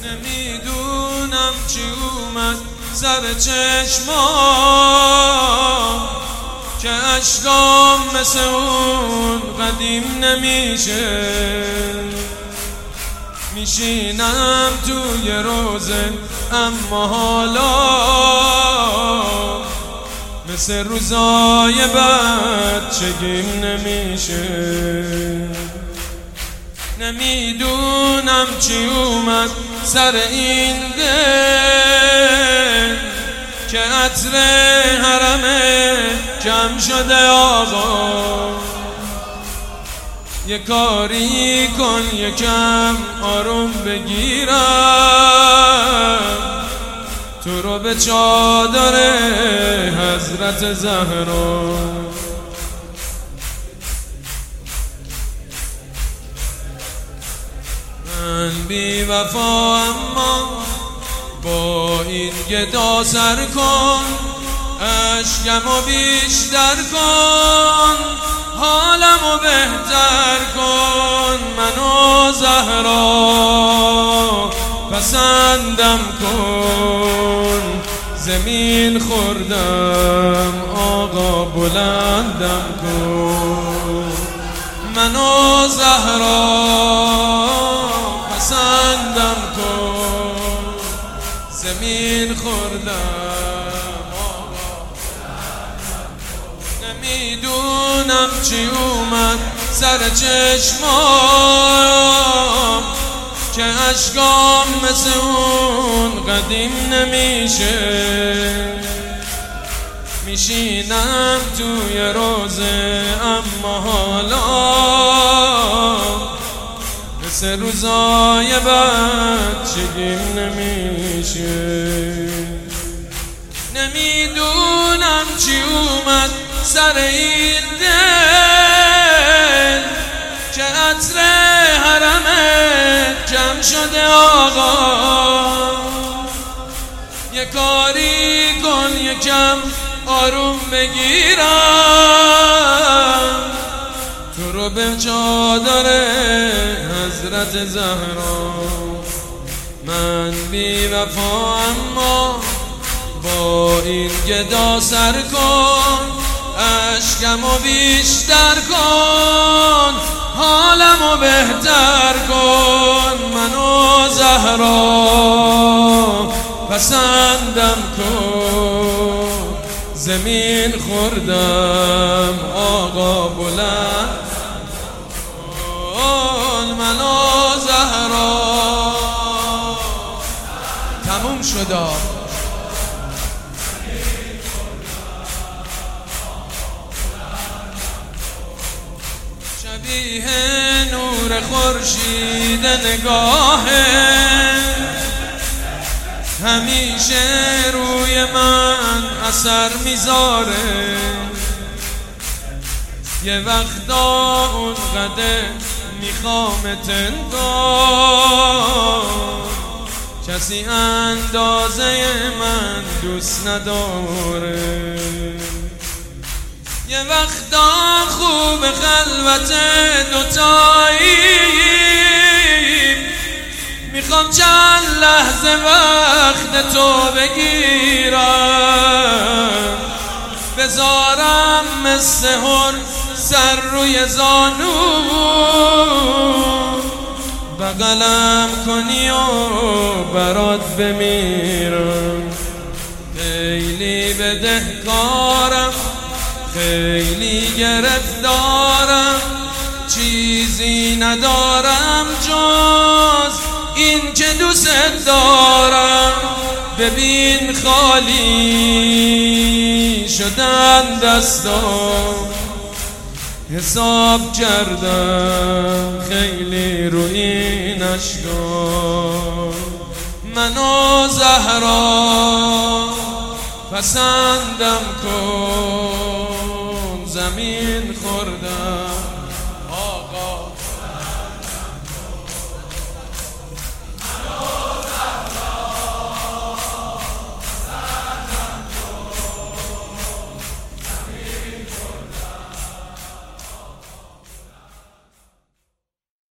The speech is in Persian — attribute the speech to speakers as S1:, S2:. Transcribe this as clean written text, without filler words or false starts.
S1: نمیدونم چی اومد سر چشمام که اشکام مثل اون قدیم نمیشه. میشینم توی روزه اما حالا مثل روزای بچگیم نمیشه. نمیدونم چی اومد سر این دل که عطر حرمه کم شده آقا. یه کاری کن یکم آروم بگیرم تو رو به چادر حضرت زهرا. من بی وفا اما با این گدا سر کن، اشکمو بیشتر کن، حالمو بهتر کن. منو زهرا پسندم کن، زمین خوردم آقا بلندم کن. منو زهرا پسندم کن، زمین خوردم آقا بلندم کن. نمیدونم چی اومد سر چشمام که اشکام مثل اون قدیم نمیشه. میشینم توی روزه اما حالا مثل روزای بچگیم نمیشه. نمیدونم چی اومد سر این دل که عطر حرمه کم شده آقا. یه کاری کن یکم آروم بگیرم تو رو به چادر حضرت زهرا. من بی وفا اما با این گدا سر کن، اشکمو بیشتر کن، حالمو بهتر کن. منو زهرا پسندم کن، زمین خوردم آقا بلند کن. منو زهرا تموم شدا. شبیه نور خورشید نگاهه همیشه روی من اثر میذاره. یه وقتا اونقدر میخوامت انگار کسی اندازه من دوست نداره. یه وقتا خوب خلوت دوتایی میخوام چند لحظه وقت تو بگیرم، بذارم مثل هر سر روی زانو بغلم کنی و برات بمیرم. خیلی بدهکارم، خیلی گرفتارم، چیزی ندارم جز این که دوست دارم. ببین خالی شدن دستام، حساب کردم خیلی رو این اشکام. منو زهرا پسندم کن، زمین